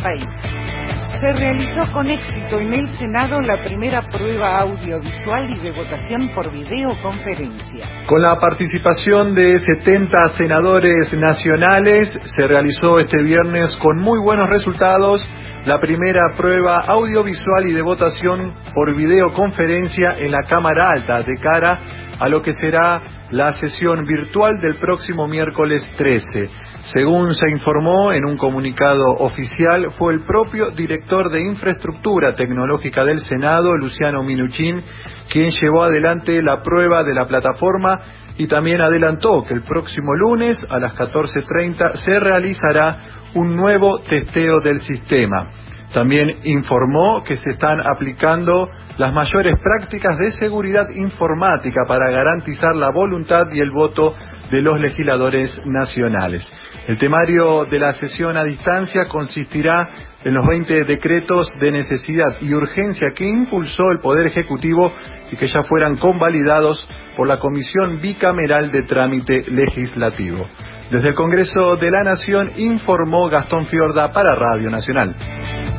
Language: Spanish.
país. Se realizó con éxito en el Senado la primera prueba audiovisual y de votación por videoconferencia. Con la participación de 70 senadores nacionales, se realizó este viernes con muy buenos resultados la primera prueba audiovisual y de votación por videoconferencia en la Cámara Alta, de cara a lo que será la sesión virtual del próximo miércoles 13. Según se informó en un comunicado oficial, fue el propio director de Infraestructura Tecnológica del Senado, Luciano Minuchin, quien llevó adelante la prueba de la plataforma y también adelantó que el próximo lunes a las 14:30 se realizará un nuevo testeo del sistema. También informó que se están aplicando las mayores prácticas de seguridad informática para garantizar la voluntad y el voto de los legisladores nacionales. El temario de la sesión a distancia consistirá en los 20 decretos de necesidad y urgencia que impulsó el Poder Ejecutivo y que ya fueran convalidados por la Comisión Bicameral de Trámite Legislativo. Desde el Congreso de la Nación informó Gastón Fiorda para Radio Nacional.